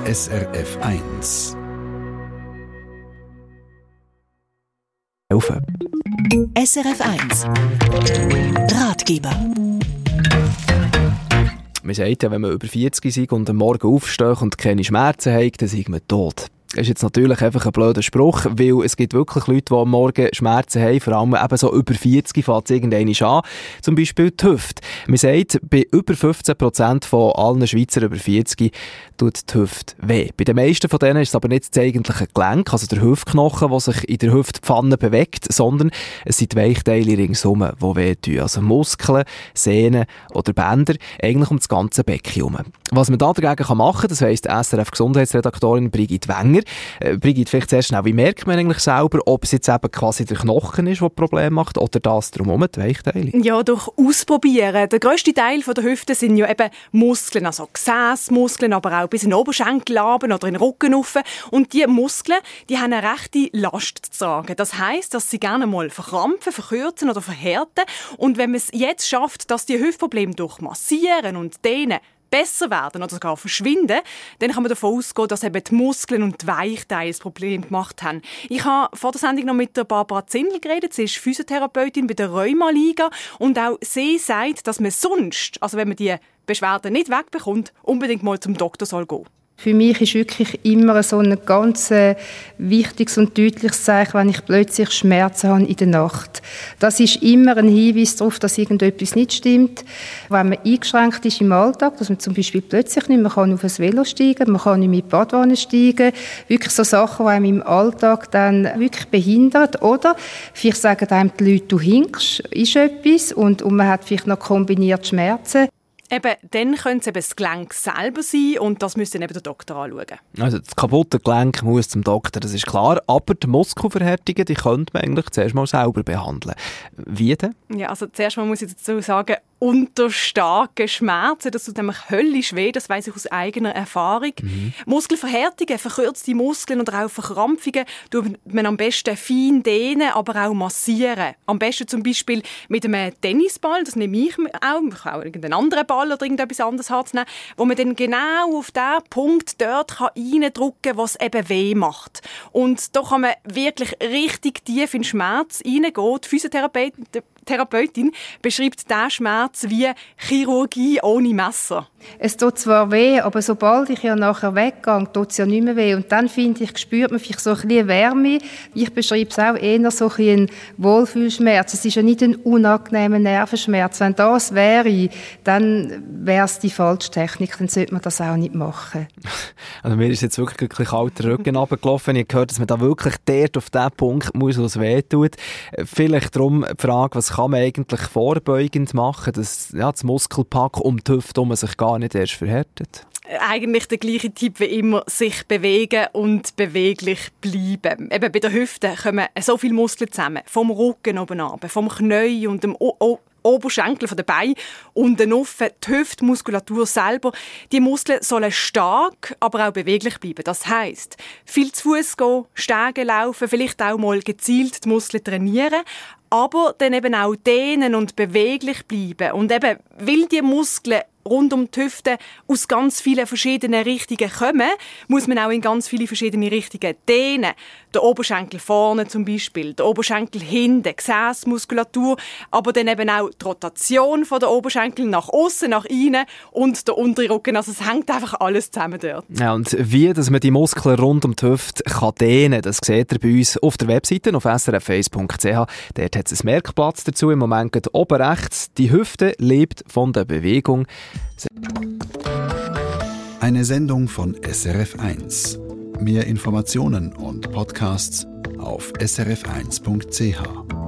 SRF 1. SRF 1 Ratgeber. Man sagt ja, wenn man über 40 ist und am Morgen aufsteht und keine Schmerzen hat, dann ist man tot. Das ist jetzt natürlich einfach ein blöder Spruch, weil es gibt wirklich Leute, die am Morgen Schmerzen haben, vor allem eben so über 40 fängt es irgendwann an, zum Beispiel die Hüfte. Man sagt, bei über 15% von allen Schweizern über 40 tut die Hüfte weh. Bei den meisten von denen ist es aber nicht das eigentliche Gelenk, also der Hüftknochen, der sich in der Hüftpfanne bewegt, sondern es sind die Weichteile ringsum, die wehtun. Also Muskeln, Sehnen oder Bänder, eigentlich um das ganze Becken herum. Was man da dagegen machen kann, das weiss die SRF-Gesundheitsredaktorin Brigitte Wenger. Brigitte, vielleicht zuerst schnell, wie merkt man eigentlich selber, ob es jetzt eben quasi der Knochen ist, der Probleme macht, oder das drumherum, die Weichteile? Ja, durch Ausprobieren. Der grösste Teil der Hüfte sind ja eben Muskeln, also Gesässmuskeln, aber auch bis in den Oberschenkel runter oder in den Rücken rauf. Und diese Muskeln, die haben eine rechte Last zu tragen. Das heisst, dass sie gerne mal verkrampfen, verkürzen oder verhärten. Und wenn man es jetzt schafft, dass die Hüftprobleme durch Massieren und Dehnen besser werden oder sogar verschwinden, dann kann man davon ausgehen, dass eben die Muskeln und die Weichteile das Problem gemacht haben. Ich habe vor der Sendung noch mit der Barbara Zindel geredet. Sie ist Physiotherapeutin bei der Rheuma-Liga und auch sie sagt, dass man sonst, also wenn man die Beschwerden nicht wegbekommt, unbedingt mal zum Doktor soll gehen. Für mich ist wirklich immer so ein ganz wichtiges und deutliches Zeichen, wenn ich plötzlich Schmerzen habe in der Nacht. Das ist immer ein Hinweis darauf, dass irgendetwas nicht stimmt. Wenn man eingeschränkt ist im Alltag, dass man zum Beispiel plötzlich nicht mehr auf ein Velo steigen kann, man kann nicht mehr in die Badwanne steigen, wirklich so Sachen, die einem im Alltag dann wirklich behindern. Oder vielleicht sagen einem die Leute, du hinkst, ist etwas und man hat vielleicht noch kombiniert Schmerzen. Eben, dann könnte es eben das Gelenk selber sein und das müsste dann eben der Doktor anschauen. Also das kaputte Gelenk muss zum Doktor, das ist klar. Aber die Muskelverhärtungen, die könnte man eigentlich zuerst mal selber behandeln. Wie denn? Ja, also zuerst mal muss ich dazu sagen, unter starken Schmerzen, das tut nämlich höllisch weh, das weiss ich aus eigener Erfahrung. Muskelverhärtungen, verkürzte Muskeln oder auch Verkrampfungen tut man am besten fein dehnen, aber auch massieren. Am besten zum Beispiel mit einem Tennisball, das nehme ich auch, man kann auch irgendeinen anderen Ball oder irgendetwas anderes nehmen, wo man dann genau auf den Punkt dort reindrücken kann, was eben weh macht. Und da kann man wirklich richtig tief in den Schmerz reingehen. Die Physiotherapeutin beschreibt diesen Schmerz wie Chirurgie ohne Messer. Es tut zwar weh, aber sobald ich ja nachher weggehe, tut es ja nicht mehr weh. Und dann, finde ich, spürt man vielleicht so ein bisschen Wärme. Ich beschreibe es auch eher so ein Wohlfühlschmerz. Es ist ja nicht ein unangenehmer Nervenschmerz. Wenn das wäre, dann wäre es die falsche Technik. Dann sollte man das auch nicht machen. Also mir ist jetzt wirklich ein bisschen kalter Rücken runtergelaufen. Ich habe gehört, dass man da wirklich dort auf diesen Punkt muss, wo es weh tut. Vielleicht darum die Frage, was kann man eigentlich vorbeugend machen, dass das Muskelpack um die Hüfte sich gar nicht erst verhärtet? Eigentlich der gleiche Tipp wie immer, sich bewegen und beweglich bleiben. Eben bei der Hüfte kommen so viele Muskeln zusammen. Vom Rücken oben runter, vom Knie und dem Oberschenkel von den Beinen und den Offen, die Hüftmuskulatur selber. Die Muskeln sollen stark, aber auch beweglich bleiben. Das heisst, viel zu Fuß gehen, Stege laufen, vielleicht auch mal gezielt die Muskeln trainieren, aber dann eben auch dehnen und beweglich bleiben. Und eben, weil die Muskeln rund um die Hüfte aus ganz vielen verschiedenen Richtungen kommen, muss man auch in ganz viele verschiedene Richtungen dehnen. Der Oberschenkel vorne zum Beispiel, der Oberschenkel hinten, Gesässmuskulatur, aber dann eben auch die Rotation von der Oberschenkel nach außen, nach innen und der untere Rücken. Also es hängt einfach alles zusammen dort. Ja, und wie dass man die Muskeln rund um die Hüfte kann dehnen, das seht ihr bei uns auf der Webseite auf srf1.ch. Dort hat es einen Merkplatz dazu. Im Moment geht oben rechts. Die Hüfte lebt von der Bewegung. Eine Sendung von SRF 1. Mehr Informationen und Podcasts auf srf1.ch.